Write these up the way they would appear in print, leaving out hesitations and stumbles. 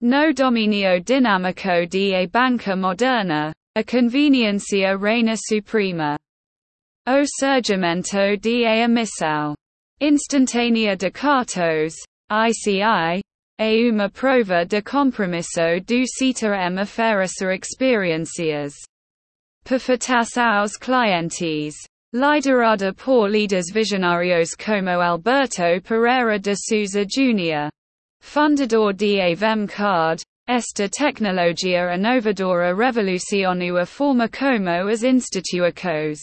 No dominio dinamico de banca moderna, a conveniencia reina suprema. O surgimento de emissão instantânea de cartos, ICI, é uma prova de compromisso do CTM oferecer experiências perfeitas aos clientes. Liderada por líderes visionários como Alberto Pereira de Sousa Jr., fundador de Avemcard, esta tecnologia inovadora revolucionou a forma como as instituições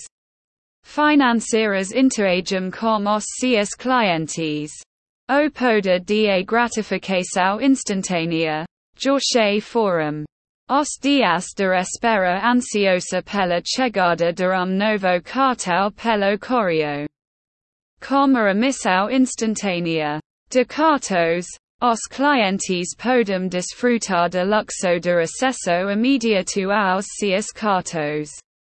financeiras interagem com os seus clientes. O poder de gratificação instantânea, Jorge Forum. Os dias de espera ansiosa pela chegada de novo cartão pelo correio. Com a emissão instantânea de cartões, os clientes podem desfrutar de luxo de acesso imediato aos seus cartões.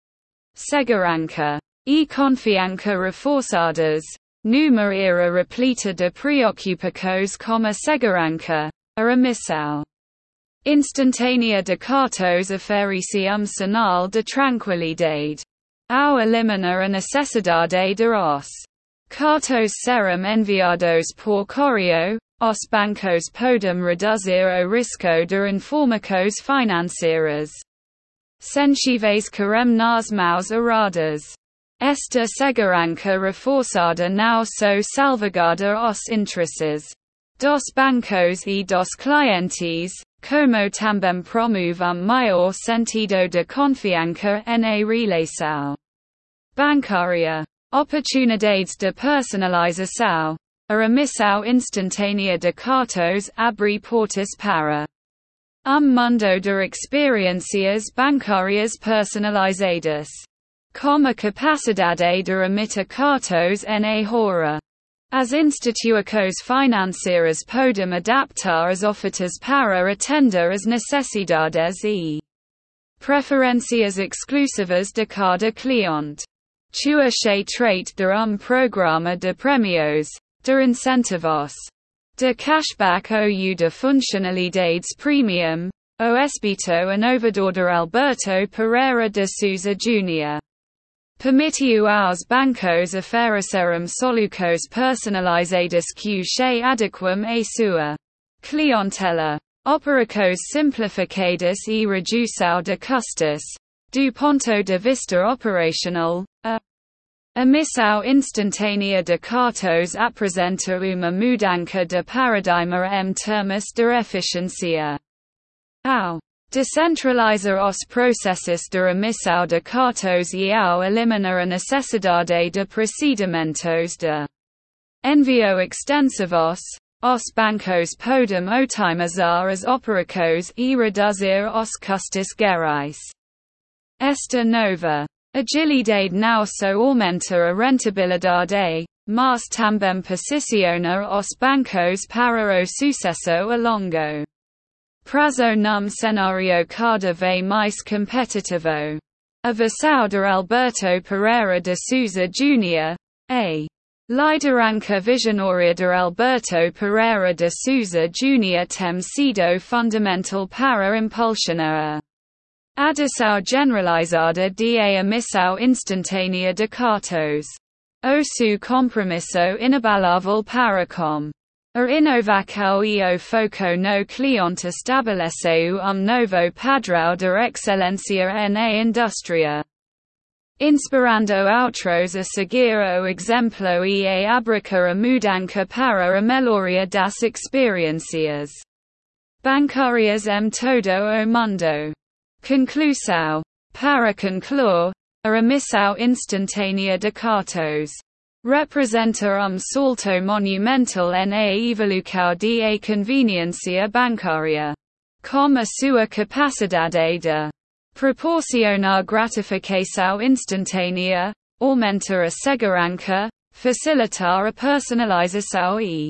Segurança e confiança reforçadas. Numa era repleta de preocupações como a segurança, a emissão instantânea de cartões oferece sinal de tranquilidade. Ao eliminar a necessidade de os cartões serem enviados por correio, os bancos podem reduzir o risco de informações financeiras sensíveis caem nas mãos erradas. Esta segurança reforçada não só salvaguarda os interesses dos bancos e dos clientes, como também promove maior sentido de confiança na relação bancária. Oportunidades de personalização. A emissão instantânea de cartões abre portas para mundo de experiências bancárias personalizadas. Com a capacidade de emitir cartões na hora. As instituições financeiras podem adaptar as ofertas para atender as necessidades e preferências exclusivas de cada cliente. Se trata de programa de premios, de incentivos, de cashback ou de funcionalidades premium, o espírito inovador de Alberto Pereira de Sousa Jr. permitiu aos bancos oferecerem soluções personalizadas que se adequam à sua clientela. Operações simplificadas e redução de custos. Do ponto de vista operacional, a emissão instantânea de cartões apresenta uma mudança de paradigma em termos de eficiência. Ao descentralizar os processos de emissão de cartões e ao eliminar a necessidade de procedimentos de envio extensivos, os bancos podem otimizar as operações e reduzir os custos gerais. Esta nova agilidade não só aumenta a rentabilidade, mas também posiciona os bancos para o sucesso a longo prazo num cenário cada vez mais competitivo. A versão de Alberto Pereira de Sousa Jr., a liderança visionária de Alberto Pereira de Sousa Jr. tem sido fundamental para impulsionar a adoção generalizada de emissão instantânea de cartões. O seu compromisso inabalável para com a inovação e o foco no cliente estabeleceu novo padrão de excelência na indústria, inspirando outros a seguir o exemplo e a abraçar a mudança para a melhoria das experiências bancárias em todo o mundo. Conclusão. Para concluir, a emissão instantânea de cartões representa salto monumental na evolução da conveniência bancária. Com a sua capacidade de proporcionar gratificação instantânea, aumentar a segurança, facilitar a personalização e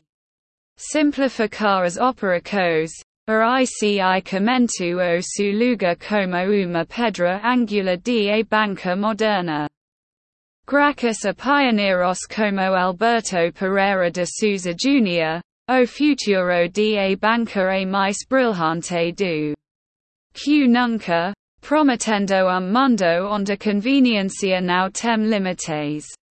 simplificar as operações, a ICI comentou o seu lugar como uma pedra angular de banca moderna. Graças a pioneiros como Alberto Pereira de Sousa Jr., O futuro de banca e mais brilhante do que nunca, prometendo mundo onde conveniencia não tem limites.